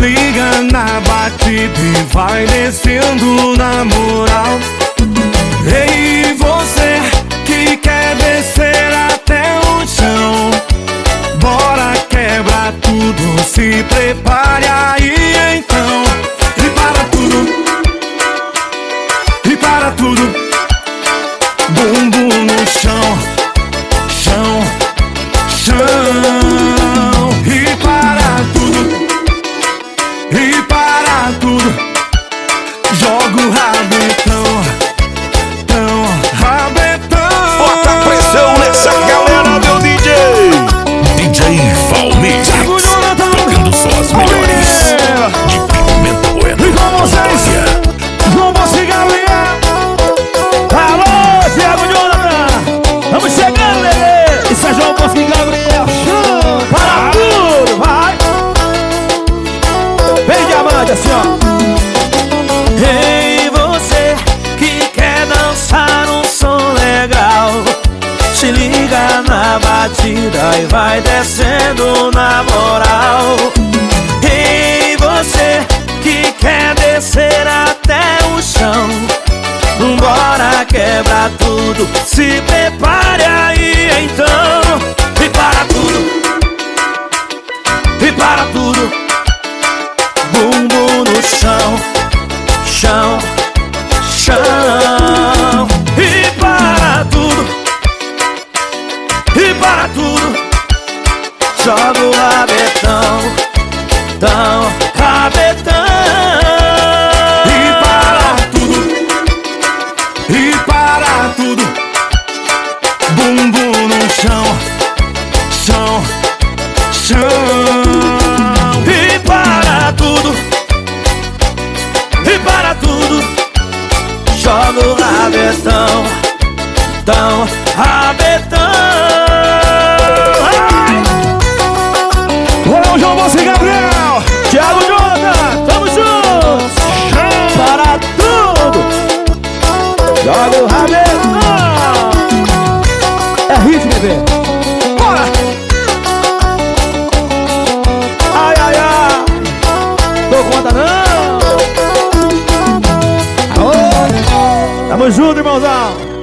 liga na batida e vai descendo na moral. Ei, você que quer descer até o chão, bora quebrar tudo, se prepare aí então. E para tudo, e para tudo, bumbum no chão, chão, chão. E para tudo, e para tudo, joga o rabetão, tão, rabetão. Bota pressão nessa galera, meu DJ. DJ Valmir, tocando só as melhores de Pimenta Bueno. E com vocês, João Bosco e Gabriel. Alô, Thiago Jonathan, estamos chegando, bebê. Isso é João Bosco e Gabriel. Para tudo, vai. Vem, diamante, assim, ó. Ei, você que quer dançar um som legal, se liga na batida e vai descendo na moral. Ei, você que quer descer até o chão, bora quebrar tudo, se prepare aí então. E para tudo, e para tudo, bumbum no chão, chão, chão. E para tudo, e para tudo, joga o rabetão, tão, rabetão. E para tudo, bumbum no chão, chão, chão. E para tudo, joga o rabetão, tão, rabetão. Olha o João Bosco e Gabriel, Thiago Jonathan, tamo juntos. Para tudo, joga o rabetão. É hit, bebê. Bora! Ai, ai, ai, tô conta não. Tamo junto, irmãozão.